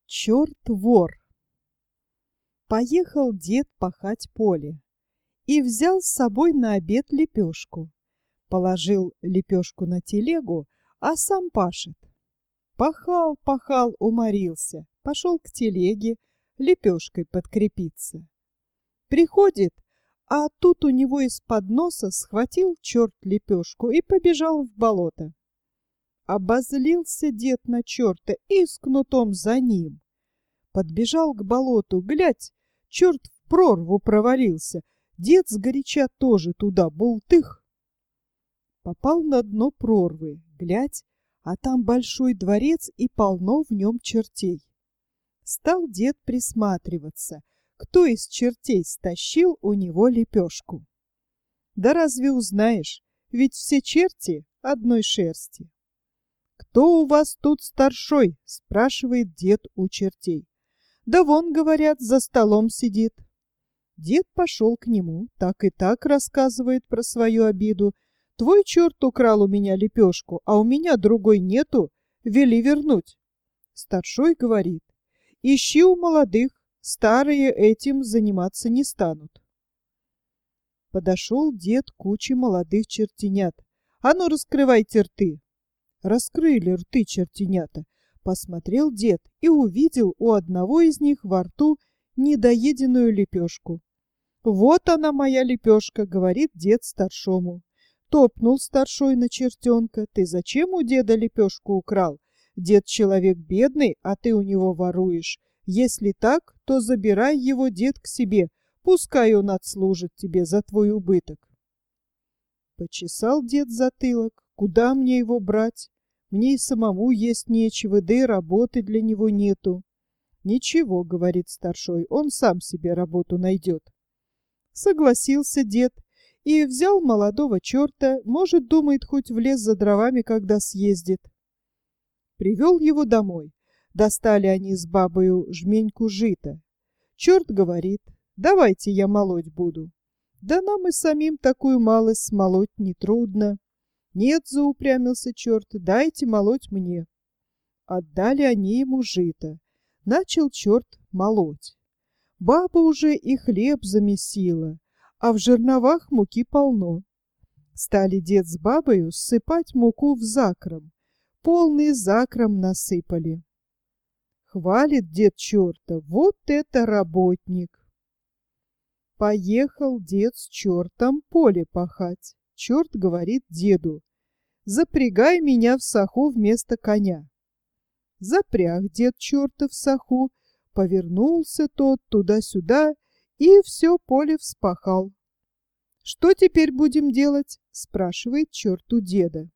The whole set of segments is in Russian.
Черт-вор. Поехал дед пахать поле и взял с собой на обед лепешку. Положил лепешку на телегу, а сам пашет. Пахал, пахал, уморился, пошел к телеге лепешкой подкрепиться. Приходит, а тут у него из-под носа схватил черт лепешку и побежал в болото. Обозлился дед на черта и с кнутом за ним. Подбежал к болоту, глядь, черт в прорву провалился. Дед сгоряча тоже туда, бултых. Попал на дно прорвы, глядь, а там большой дворец и полно в нем чертей. Стал дед присматриваться, кто из чертей стащил у него лепешку. Да разве узнаешь, ведь все черти одной шерсти. «Кто у вас тут старшой?» — спрашивает дед у чертей. «Да вон, говорят, за столом сидит». Дед пошел к нему, так и так рассказывает про свою обиду. «Твой черт украл у меня лепешку, а у меня другой нету, вели вернуть». Старшой говорит: «Ищи у молодых, старые этим заниматься не станут». Подошел дед к куче молодых чертенят. «А ну, раскрывайте рты!» Раскрыли рты чертенята. Посмотрел дед и увидел у одного из них во рту недоеденную лепешку. «Вот она, моя лепешка», — говорит дед старшому. Топнул старшой на чертенка. «Ты зачем у деда лепешку украл? Дед человек бедный, а ты у него воруешь. Если так, то забирай его, дед, к себе. Пускай он отслужит тебе за твой убыток». Почесал дед затылок. «Куда мне его брать? Мне и самому есть нечего, да и работы для него нету». «Ничего», — говорит старшой, — «он сам себе работу найдет». Согласился дед и взял молодого черта, может, думает, хоть в лес за дровами, когда съездит. Привел его домой. Достали они с бабою жменьку жита. Черт говорит: «Давайте я молоть буду». «Да нам и самим такую малость смолоть нетрудно». «Нет», — заупрямился черт, — «дайте молоть мне». Отдали они ему жито. Начал черт молоть. Баба уже и хлеб замесила, а в жерновах муки полно. Стали дед с бабою ссыпать муку в закром. Полный закром насыпали. Хвалит дед черта: «Вот это работник!» Поехал дед с чертом поле пахать. Черт говорит деду: «Запрягай меня в саху вместо коня». Запряг дед черта в саху, повернулся тот туда-сюда и все поле вспахал. «Что теперь будем делать?» — спрашивает черт у деда.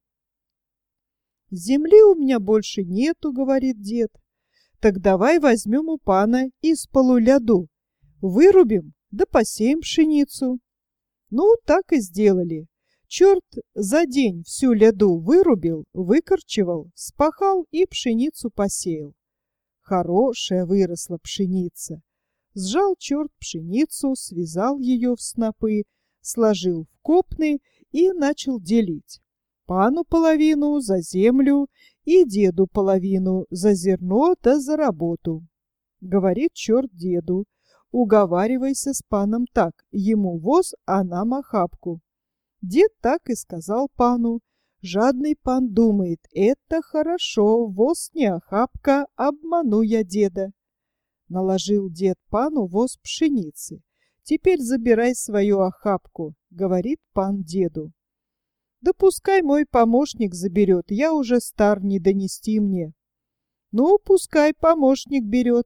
«Земли у меня больше нету», — говорит дед. «Так давай возьмем у пана из полуляду, вырубим да посеем пшеницу». Ну, так и сделали. Черт за день всю ляду вырубил, выкорчевал, спахал и пшеницу посеял. Хорошая выросла пшеница. Сжал черт пшеницу, связал ее в снопы, сложил в копны и начал делить. Пану половину за землю и деду половину за зерно да за работу. Говорит черт деду: «Уговаривайся с паном так, ему воз, а нам охапку». Дед так и сказал пану. Жадный пан думает: «Это хорошо, воз не охапка, обману я деда». Наложил дед пану воз пшеницы. «Теперь забирай свою охапку», — говорит пан деду. «Да пускай мой помощник заберет, я уже стар, не донести мне». «Ну, пускай помощник берет».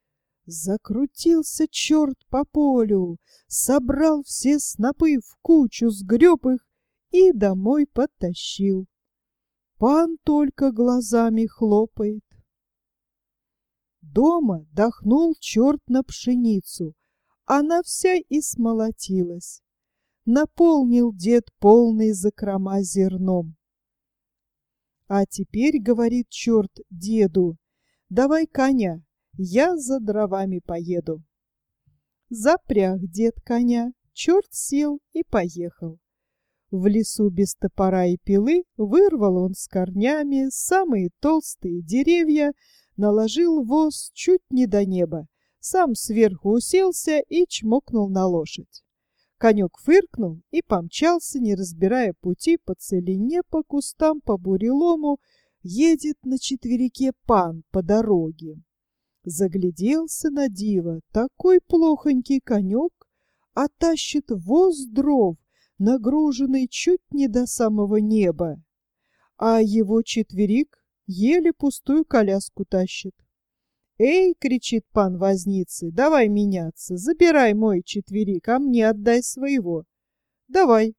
Закрутился черт по полю, собрал все снопы в кучу, сгреб их и домой потащил. Пан только глазами хлопает. Дома дохнул черт на пшеницу, она вся и смолотилась. Наполнил дед полные закрома зерном. «А теперь, — говорит черт деду, — давай коня, я за дровами поеду». Запряг дед коня, черт сел и поехал. В лесу без топора и пилы вырвал он с корнями самые толстые деревья, наложил воз чуть не до неба, сам сверху уселся и чмокнул на лошадь. Конек фыркнул и помчался, не разбирая пути, по целине, по кустам, по бурелому. Едет на четверике пан по дороге. Загляделся на диво, такой плохонький конек, а тащит воз дров, нагруженный чуть не до самого неба, а его четверик еле пустую коляску тащит. «Эй!» — кричит пан возницы, «давай меняться, забирай мой четверик, а мне отдай своего». «Давай».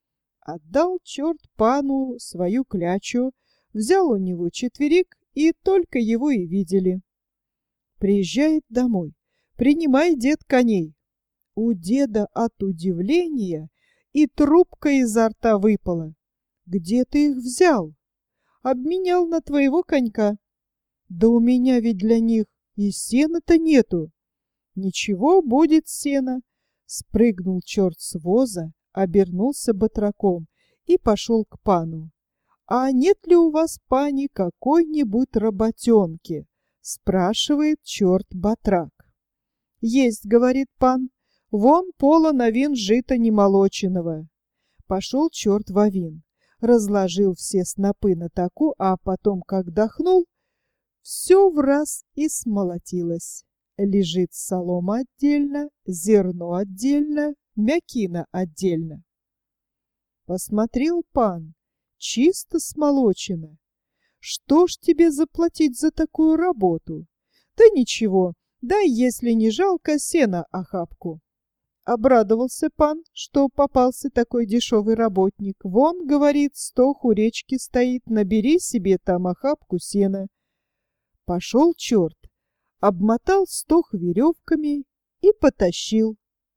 Отдал черт пану свою клячу, взял у него четверик, и только его и видели. Приезжает домой. «Принимай, дед, коней». У деда от удивления и трубка изо рта выпала. «Где ты их взял?» «Обменял на твоего конька». «Да у меня ведь для них и сена-то нету». «Ничего, будет сено». Спрыгнул черт с воза, обернулся батраком и пошел к пану. «А нет ли у вас, пани, какой-нибудь работенки?» Спрашивает черт батрак. «Есть, — говорит пан, — вон полон овин жита немолоченного». Пошел черт в овин, разложил все снопы на таку, а потом, как дохнул, все враз и смолотилось. Лежит солома отдельно, зерно отдельно, мякина отдельно. Посмотрел пан, чисто смолочено. «Что ж тебе заплатить за такую работу?» «Да ничего, дай, если не жалко, сена охапку». Обрадовался пан, что попался такой дешевый работник. «Вон, — говорит, — стох у речки стоит, набери себе там охапку сена». Пошел черт, обмотал стох веревками и потащил.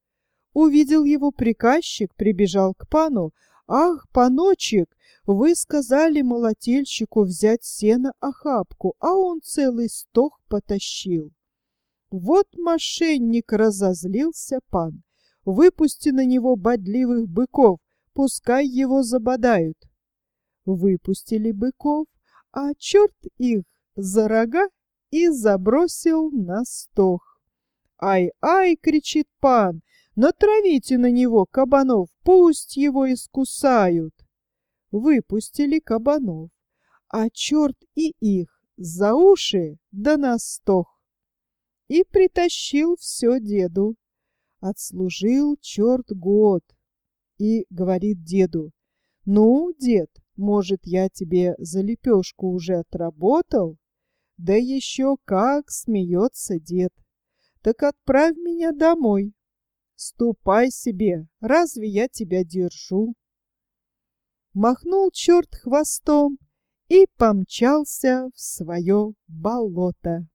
Увидел его приказчик, прибежал к пану. «Ах, паночек, вы сказали молотильщику взять сено охапку, а он целый стох потащил». Вот мошенник, разозлился пан. «Выпусти на него бодливых быков, пускай его забодают». Выпустили быков, а черт их за рога и забросил на стох. «Ай-ай!» — кричит пан. «Натравите на него кабанов, пусть его искусают». Выпустили кабанов, а черт и их за уши да на стох. И притащил все деду. Отслужил черт год. И говорит деду: «Ну, дед, может, я тебе за лепешку уже отработал?» Да еще как смеется дед. «Так отправь меня домой. Ступай себе, разве я тебя держу?» Махнул черт хвостом и помчался в свое болото.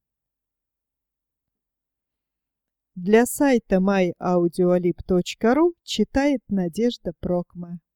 Для сайта myaudioLib.ru читает Надежда Прокма.